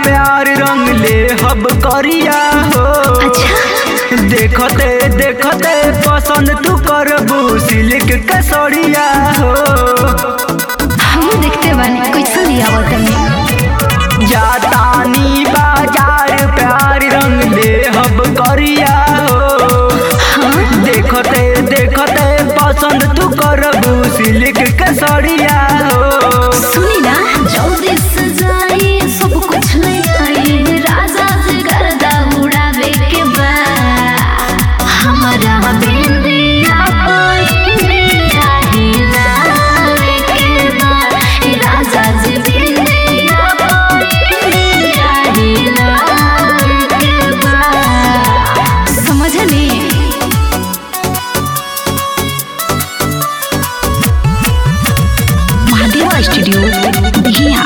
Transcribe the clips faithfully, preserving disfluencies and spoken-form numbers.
प्यार रंग ले हब करिया हो। अच्छा देखते देखते पसंद तू करबू सिल्क के सड़िया हो। हम देखते बानी कैसे लिया तनी जातानी बाजार प्यार रंग ले हब करिया हो। हाँ? देखते देखते पसंद तू करबू सिल्क के सड़िया हो। सुनी ना जल्दी से जाई सब कुछ ले आई राजा से गर्दा उड़ावे के बा हमारा बिंदिया पर बिंदिया हिलावे के बा राजा से बिंदिया पर बिंदिया हिलावे के बा समझली। महादेवा स्टूडियो दिहिया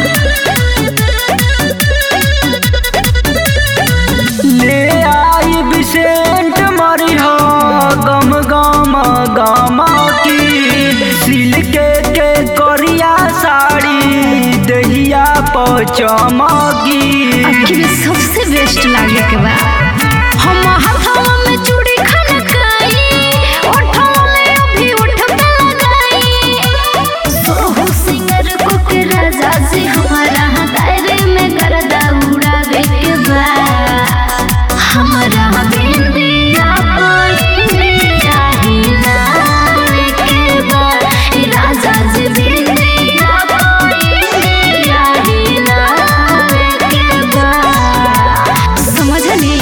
ले आई बिसेंट मरी हो गम गम गम की सिल्क के करिया साड़ी दहिया पचमकी। आखिर सबसे बेस्ट लागे के बा हम हाथवा में चूड़ी खनकाई ओठवा में अभी उठ पे लगाई सोहू सिंगर को के राजा से हमारा दायरे में गर्दा उड़ावे के बा हमारा बिंदिया पर बिंदिया हिलावे के बा राजा से बिंदिया पर बिंदिया हिलावे के बा समझली।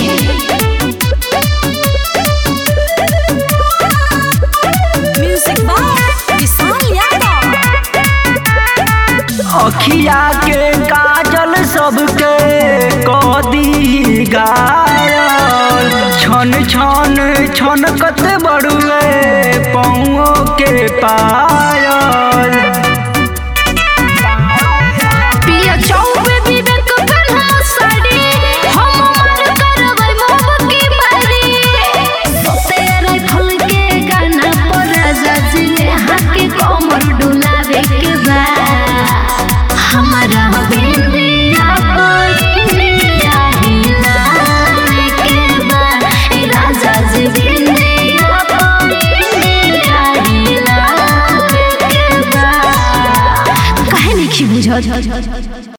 Music by Vishal Yadav. अखिया के काजल सबके कदी गायल छन छन छनकत बड़ुए पौओ के पायल। पिया चौबे विवेक बना साड़ी हम मार करबै मोहब्बत की बारी सोते राइफल के गाना पर राजा जी ने हाथ के कमर डुलावे के बा हमारा बिंदिया पर बिंदिया हिलावे के बा राजा जी बिंदिया पर बिंदिया हिलावे के बा काहे नहीं बुझत।